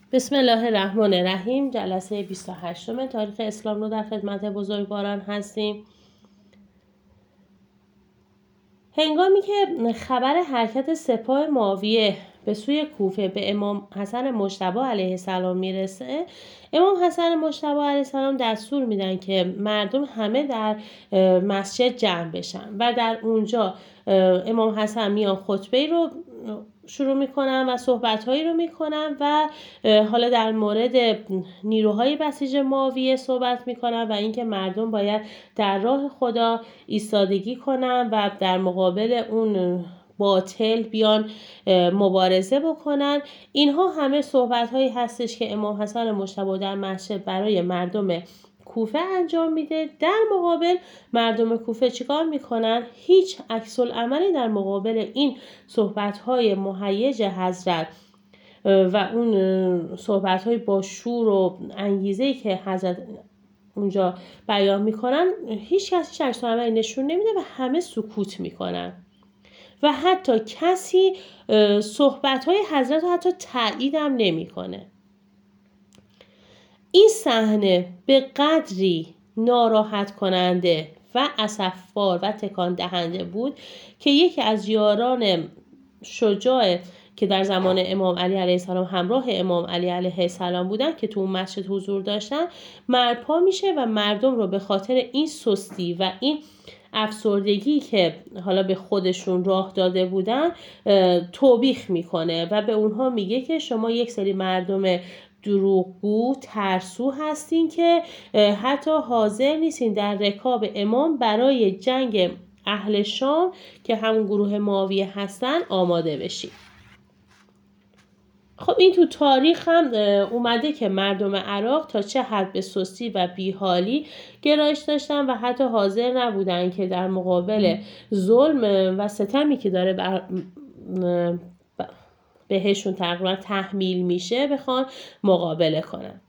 بسم الله الرحمن الرحیم. جلسه 28 تاریخ اسلام رو در خدمت بزرگواران هستیم. هنگامی که خبر حرکت سپاه معاویه به سوی کوفه به امام حسن مجتبی علیه السلام میرسه، امام حسن مجتبی علیه السلام دستور میدن که مردم همه در مسجد جمع بشن و در اونجا امام حسن میان خطبه رو شروع میکنن و صحبتهایی رو میکنن و حالا در مورد نیروهای بسیج معاویه صحبت میکنن و اینکه مردم باید در راه خدا ایستادگی کنن و در مقابل اون باطل بیان مبارزه بکنن. اینها همه صحبتهایی هستش که امام حسن مجتبی در مسجد برای مردم کوفه انجام میده. در مقابل مردم کوفه چیکار میکنن؟ هیچ عکس العملی در مقابل این صحبت‌های مهیج حضرت و اون صحبت‌های با شور و انگیزه‌ای که حضرت اونجا بیان میکنن، هیچ کسی عکس العملی نشون نمیده و همه سکوت میکنن و حتی کسی صحبت‌های حضرت رو حتی تایید هم نمیکنه. این صحنه به قدری ناراحت کننده و اسفبار و تکان دهنده بود که یکی از یاران شجاع که در زمان امام علی علیه السلام همراه امام علی علیه السلام بودن که تو اون مسجد حضور داشتن مرپا میشه و مردم رو به خاطر این سستی و این افسردگی که حالا به خودشون راه داده بودن توبیخ میکنه و به اونها میگه که شما یک سری مردم دروغگو ترسو هستین که حتی حاضر نیستین در رکاب امام برای جنگ اهل شام که همون گروه معاویه هستن آماده بشین. خب این تو تاریخ هم اومده که مردم عراق تا چه حد به سستی و بیحالی گرایش داشتن و حتی حاضر نبودن که در مقابل ظلم و ستمی که داره بهشون تقریبا تحمیل میشه بخوان مقابله کنن.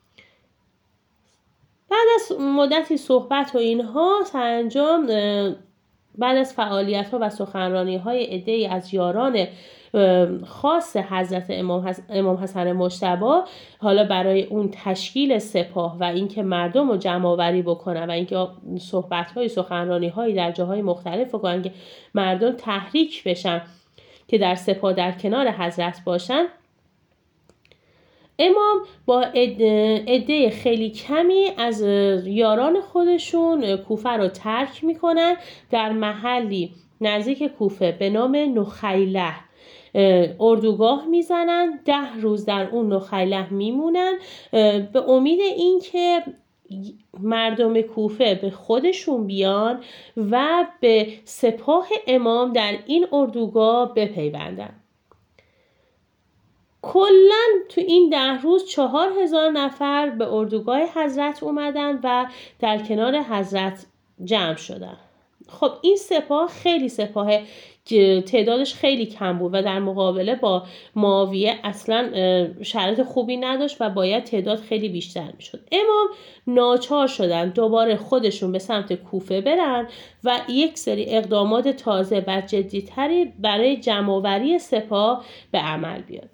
بعد از مدتی صحبت و اینها سرانجام بعد از فعالیت ها و سخنرانی های عده‌ای از یاران خاص حضرت امام حسن مجتبی حالا برای اون تشکیل سپاه و اینکه مردم رو جمع آوری بکنن و اینکه صحبت های سخنرانی هایی در جاهای مختلف بکنن که مردم تحریک بشن که در سپاه در کنار حضرت باشن، امام با عده خیلی کمی از یاران خودشون کوفه رو ترک میکنن. در محلی نزدیک کوفه به نام نخیله اردوگاه میزنن. 10 روز در اون نخیله میمونن به امید اینکه مردم کوفه به خودشون بیان و به سپاه امام در این اردوگاه بپیوندن. کلاً تو این 10 روز 4000 نفر به اردوگاه حضرت اومدن و در کنار حضرت جمع شدن. خب این سپاه خیلی سپاه تعدادش خیلی کم بود و در مقابله با معاویه اصلا شرایط خوبی نداشت و باید تعداد خیلی بیشتر میشد. امام ناچار شدن دوباره خودشون به سمت کوفه برن و یک سری اقدامات تازه و جدی‌تری برای جمع‌آوری سپاه به عمل بیارن.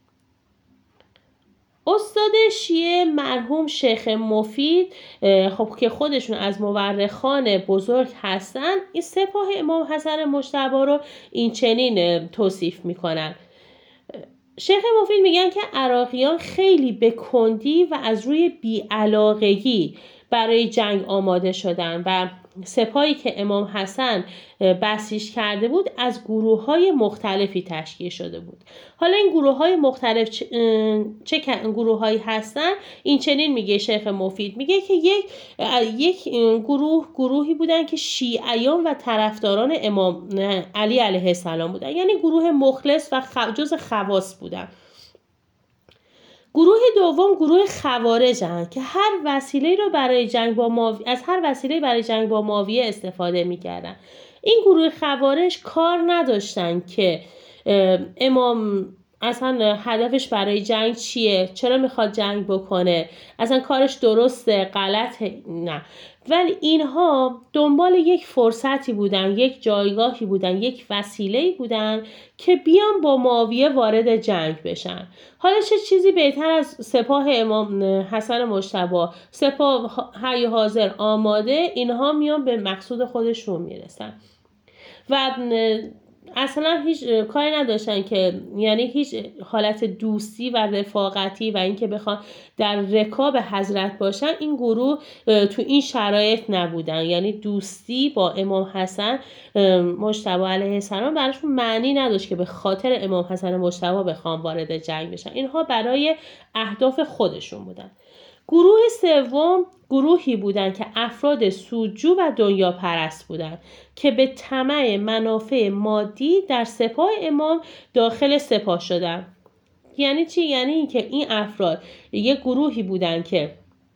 استاد شیعه مرحوم شیخ مفید خب که خودشون از مورخان بزرگ هستن، این سپاه امام حسن مجتبی رو این چنین توصیف میکنن. شیخ مفید میگن که عراقیان خیلی به کندی و از روی بی‌علاقگی برای جنگ آماده شدن و سپاهی که امام حسن بسیج کرده بود از گروه‌های مختلفی تشکیل شده بود. حالا این گروه‌های مختلف چه گروه‌هایی هستن؟ این چنین میگه شیخ مفید، میگه که یک گروهی بودن که شیعیان و طرفداران امام علی علیه السلام بودن، یعنی گروه مخلص و جز خواص بودن. گروه دوم گروه خوارجن که هر وسیله رو برای جنگ با معاویه از هر وسیله برای جنگ با معاویه استفاده می‌کردن. این گروه خوارج کار نداشتن که امام اصلا هدفش برای جنگ چیه، چرا میخواد جنگ بکنه، اصلا کارش درسته غلطه، نه. ولی اینها دنبال یک فرصتی بودن، یک جایگاهی بودن، یک وسیله‌ای بودن که بیان با معاویه وارد جنگ بشن. حالا چه چیزی بهتر از سپاه امام حسن مجتبی، سپاه حی حاضر آماده، اینها میان به مقصود خودشون میرسن و اصلا هیچ کاری نداشتن که، یعنی هیچ حالت دوستی و رفاقتی و اینکه بخوان در رکاب حضرت باشن، این گروه تو این شرایط نبودن. یعنی دوستی با امام حسن مجتبی علیه السلام براشون معنی نداشت که به خاطر امام حسن مجتبی بخوان وارد جنگ بشن. اینها برای اهداف خودشون بودن. گروه سوم گروهی بودند که افراد سودجو و دنیا پرست بودند که به طمع منافع مادی در سپاه امام داخل سپاه شدند. یعنی چی؟ یعنی اینکه این افراد یک گروهی بودند که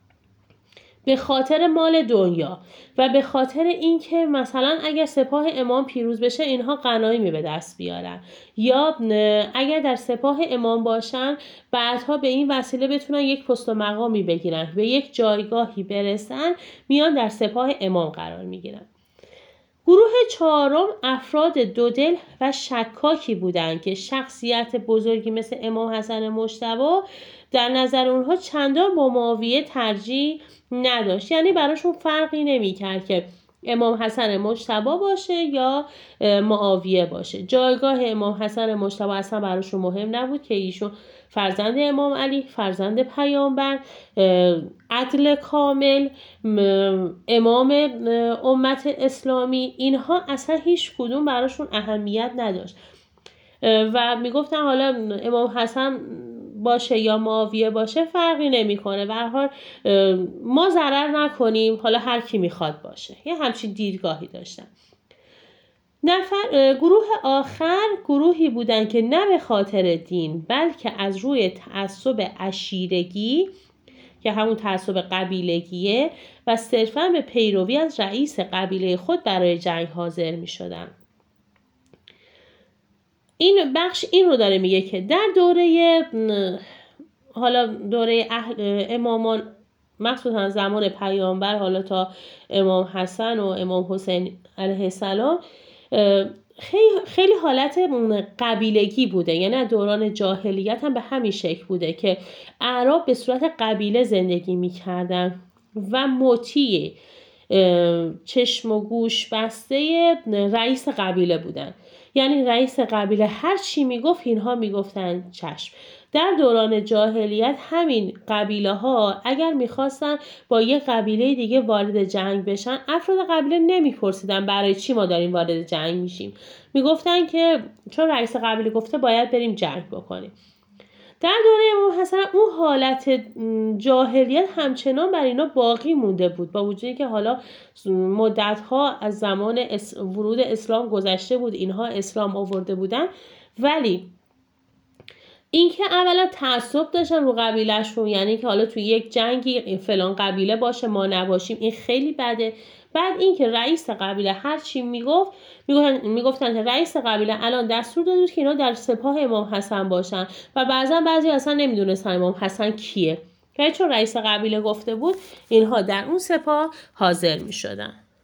به خاطر مال دنیا و به خاطر اینکه مثلا اگر سپاه امام پیروز بشه اینها غنایمی به دست بیارن، یا اگر در سپاه امام باشن بعدها به این وسیله بتونن یک پست و مقامی بگیرن، به یک جایگاهی برسن، میان در سپاه امام قرار میگیرن. گروه چهارم افراد دودل و شکاکی بودند که شخصیت بزرگی مثل امام حسن مجتبی در نظر اونها چندان با معاویه ترجیح نداشت. یعنی براشون فرقی نمی‌کرد که امام حسن مجتبی باشه یا معاویه باشه. جایگاه امام حسن مجتبی اصلا براشون مهم نبود که ایشون فرزند امام علی، فرزند پیامبر، عدل کامل، امام امت اسلامی، اینها اصلا هیچ کدوم براشون اهمیت نداشت و میگفتن حالا امام حسن باشه یا معاویه باشه فرقی نمیکنه، به هر حال ما ضرر نکنیم، حالا هر کی میخواد باشه. یه همچین دیدگاهی داشتن. گروه آخر گروهی بودن که نه به خاطر دین بلکه از روی تعصب عشیرگی که همون تعصب قبیلگیه و صرفا به پیروی از رئیس قبیله خود برای جنگ حاضر می شدن. این بخش این رو داره میگه که در دوره امامان، مخصوصا زمان پیامبر، حالا تا امام حسن و امام حسین علیه السلام، خیلی حالت قبیلگی بوده. یعنی از دوران جاهلیت هم به همین شکل بوده که اعراب به صورت قبیله زندگی میکردن و مطیع چشم و گوش بسته رئیس قبیله بودن. یعنی رئیس قبیله هر چی میگفت اینها میگفتن چشم. در دوران جاهلیت همین قبیله ها اگر میخواستن با یک قبیله دیگه وارد جنگ بشن، افراد قبیله نمیپرسیدن برای چی ما داریم وارد جنگ میشیم، میگفتن که چون رئیس قبیله گفته باید بریم جنگ بکنیم. در دوره امام حسن اون حالت جاهلیت همچنان بر اینا باقی مونده بود، با وجودی که حالا مدتها از زمان ورود اسلام گذشته بود، اینها اسلام آورده بودن، ولی اینکه اولا تعصب داشتن رو قبیلهشون، یعنی که حالا توی یک جنگی فلان قبیله باشه ما نباشیم، این خیلی بده. بعد اینکه رئیس قبیله هر چی میگفتن که رئیس قبیله الان دستور داده بود که اینا در سپاه امام حسن باشن و بعضی اصلا نمیدونستن امام حسن کیه، چون رئیس قبیله گفته بود اینها در اون سپاه حاضر میشدن.